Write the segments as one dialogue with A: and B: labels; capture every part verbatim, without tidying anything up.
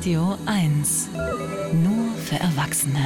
A: Radio eins. Nur für Erwachsene.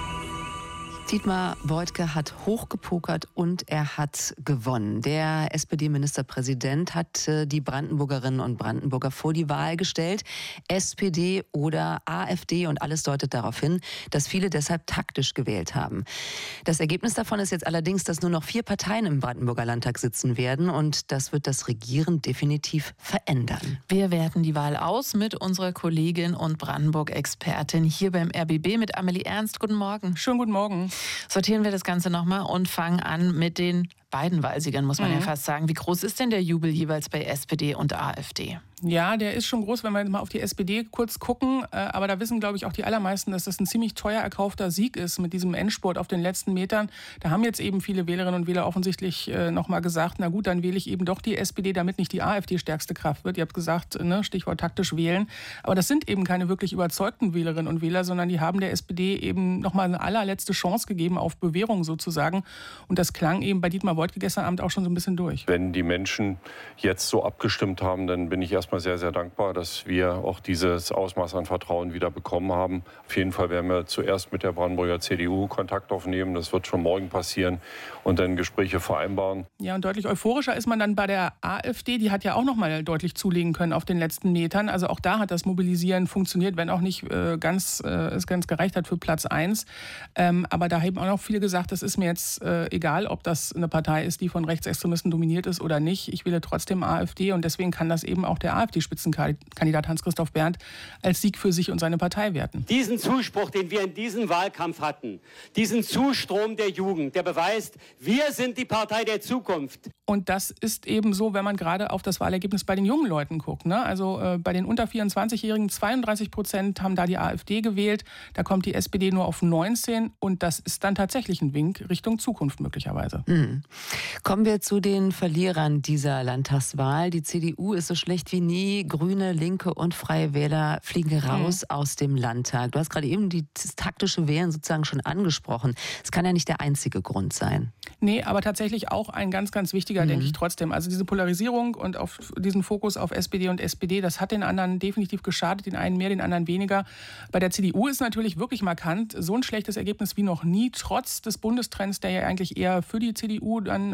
B: Dietmar Woidke hat hochgepokert und er hat gewonnen. Der S P D-Ministerpräsident hat die Brandenburgerinnen und Brandenburger vor die Wahl gestellt. S P D oder AfD, und alles deutet darauf hin, dass viele deshalb taktisch gewählt haben. Das Ergebnis davon ist jetzt allerdings, dass nur noch vier Parteien im Brandenburger Landtag sitzen werden, und das wird das Regieren definitiv verändern.
C: Wir werten die Wahl aus mit unserer Kollegin und Brandenburg-Expertin hier beim R B B mit Amelie Ernst. Guten Morgen.
D: Schönen guten Morgen.
C: Sortieren wir das Ganze nochmal und fangen an mit den beiden Wahlsiegern, muss man mhm. ja fast sagen. Wie groß ist denn der Jubel jeweils bei S P D und AfD?
D: Ja, der ist schon groß, wenn wir mal auf die S P D kurz gucken. Aber da wissen, glaube ich, auch die allermeisten, dass das ein ziemlich teuer erkaufter Sieg ist mit diesem Endspurt auf den letzten Metern. Da haben jetzt eben viele Wählerinnen und Wähler offensichtlich nochmal gesagt, na gut, dann wähle ich eben doch die S P D, damit nicht die AfD stärkste Kraft wird. Ihr habt gesagt, ne, Stichwort taktisch wählen. Aber das sind eben keine wirklich überzeugten Wählerinnen und Wähler, sondern die haben der S P D eben nochmal eine allerletzte Chance gegeben auf Bewährung sozusagen. Und das klang eben bei Dietmar Woidke gestern Abend auch schon so ein bisschen durch.
E: Wenn die Menschen jetzt so abgestimmt haben, dann bin ich erst mal sehr, sehr dankbar, dass wir auch dieses Ausmaß an Vertrauen wieder bekommen haben. Auf jeden Fall werden wir zuerst mit der Brandenburger C D U Kontakt aufnehmen. Das wird schon morgen passieren und dann Gespräche vereinbaren.
D: Ja, und deutlich euphorischer ist man dann bei der AfD. Die hat ja auch noch mal deutlich zulegen können auf den letzten Metern. Also auch da hat das Mobilisieren funktioniert, wenn auch nicht äh, ganz, äh, es ganz gereicht hat für Platz eins. Ähm, aber da haben auch noch viele gesagt, das ist mir jetzt äh, egal, ob das eine Partei ist, die von Rechtsextremisten dominiert ist oder nicht. Ich wähle trotzdem AfD, und deswegen kann das eben auch der AfD-Spitzenkandidat Hans-Christoph Berndt als Sieg für sich und seine Partei werten.
F: Diesen Zuspruch, den wir in diesem Wahlkampf hatten, diesen Zustrom der Jugend, der beweist, wir sind die Partei der Zukunft.
D: Und das ist eben so, wenn man gerade auf das Wahlergebnis bei den jungen Leuten guckt. Ne? Also äh, bei den unter vierundzwanzigjährigen, zweiunddreißig Prozent haben da die AfD gewählt. Da kommt die S P D nur auf neunzehn, und das ist dann tatsächlich ein Wink Richtung Zukunft möglicherweise.
B: Mhm. Kommen wir zu den Verlierern dieser Landtagswahl. Die C D U ist so schlecht wie nie. Grüne, Linke und Freie Wähler fliegen raus mhm. aus dem Landtag. Du hast gerade eben die, das taktische Wählen sozusagen schon angesprochen. Es kann ja nicht der einzige Grund sein.
D: Nee, aber tatsächlich auch ein ganz, ganz wichtiger, mhm. denke ich trotzdem. Also diese Polarisierung und auf diesen Fokus auf S P D und S P D, das hat den anderen definitiv geschadet, den einen mehr, den anderen weniger. Bei der C D U ist natürlich wirklich markant so ein schlechtes Ergebnis wie noch nie, trotz des Bundestrends, der ja eigentlich eher für die C D U dann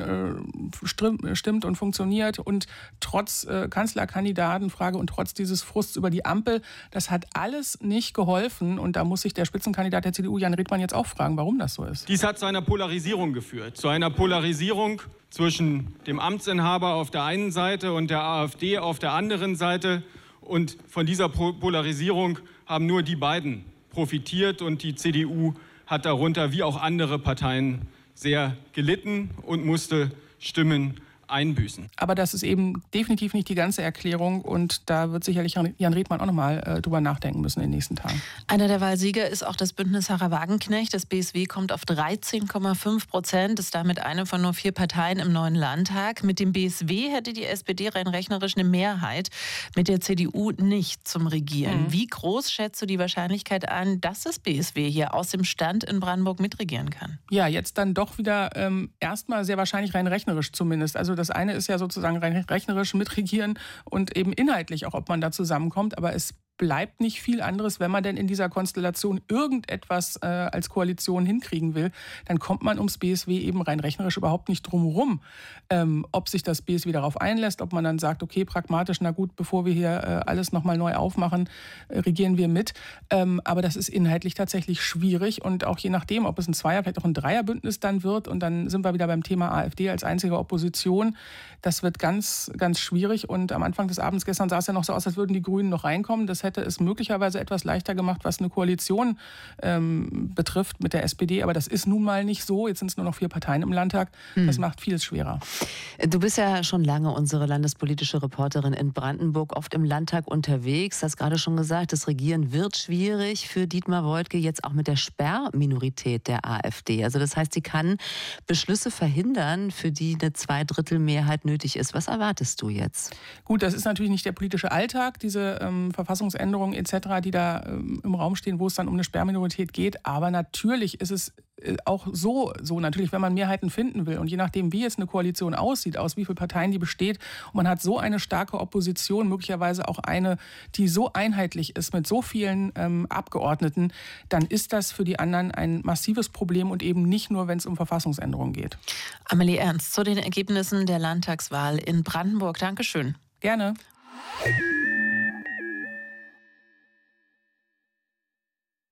D: äh, stimmt und funktioniert, und trotz äh, Kanzlerkandidatenfrage und trotz dieses Frusts über die Ampel. Das hat alles nicht geholfen, und da muss sich der Spitzenkandidat der C D U, Jan Ridmann, jetzt auch fragen, warum das so ist.
G: Dies hat zu einer Polarisierung geführt, zu einer Polarisierung zwischen dem Amtsinhaber auf der einen Seite und der AfD auf der anderen Seite. Und von dieser Polarisierung haben nur die beiden profitiert, und die C D U hat darunter, wie auch andere Parteien, sehr gelitten und musste Stimmen einbüßen.
D: Aber das ist eben definitiv nicht die ganze Erklärung, und da wird sicherlich Jan Ridmann auch nochmal äh, drüber nachdenken müssen in den nächsten Tagen.
C: Einer der Wahlsieger ist auch das Bündnis Sarah Wagenknecht. Das B S W kommt auf dreizehn Komma fünf Prozent, ist damit eine von nur vier Parteien im neuen Landtag. Mit dem B S W hätte die S P D rein rechnerisch eine Mehrheit, mit der C D U nicht zum Regieren. Mhm. Wie groß schätzt du die Wahrscheinlichkeit an, dass das B S W hier aus dem Stand in Brandenburg mitregieren kann?
D: Ja, jetzt dann doch wieder ähm, erstmal sehr wahrscheinlich rein rechnerisch zumindest. Also das eine ist ja sozusagen rein rechnerisch mitregieren und eben inhaltlich auch, ob man da zusammenkommt. Aber es bleibt nicht viel anderes, wenn man denn in dieser Konstellation irgendetwas äh, als Koalition hinkriegen will, dann kommt man ums B S W eben rein rechnerisch überhaupt nicht drum herum. Ähm, ob sich das B S W darauf einlässt, ob man dann sagt, okay, pragmatisch, na gut, bevor wir hier äh, alles nochmal neu aufmachen, äh, regieren wir mit. Ähm, aber das ist inhaltlich tatsächlich schwierig, und auch je nachdem, ob es ein Zweier-, vielleicht auch ein Dreierbündnis dann wird, und dann sind wir wieder beim Thema AfD als einzige Opposition. Das wird ganz, ganz schwierig, und am Anfang des Abends gestern sah es ja noch so aus, als würden die Grünen noch reinkommen. Das hätte es möglicherweise etwas leichter gemacht, was eine Koalition ähm, betrifft mit der S P D. Aber das ist nun mal nicht so. Jetzt sind es nur noch vier Parteien im Landtag. Das hm. macht vieles schwerer.
B: Du bist ja schon lange unsere landespolitische Reporterin in Brandenburg, oft im Landtag unterwegs. Du hast gerade schon gesagt, das Regieren wird schwierig für Dietmar Woidke, jetzt auch mit der Sperrminorität der AfD. Also das heißt, sie kann Beschlüsse verhindern, für die eine Zweidrittelmehrheit nötig ist. Was erwartest du jetzt?
D: Gut, das ist natürlich nicht der politische Alltag, diese ähm, Verfassungsänderungen et cetera, die da ähm, im Raum stehen, wo es dann um eine Sperrminorität geht. Aber natürlich ist es auch so, so natürlich, wenn man Mehrheiten finden will und je nachdem, wie jetzt eine Koalition aussieht, aus wie vielen Parteien die besteht, und man hat so eine starke Opposition, möglicherweise auch eine, die so einheitlich ist mit so vielen ähm, Abgeordneten, dann ist das für die anderen ein massives Problem und eben nicht nur, wenn es um Verfassungsänderungen geht.
C: Amelie Ernst zu den Ergebnissen der Landtagswahl in Brandenburg. Dankeschön.
D: Gerne.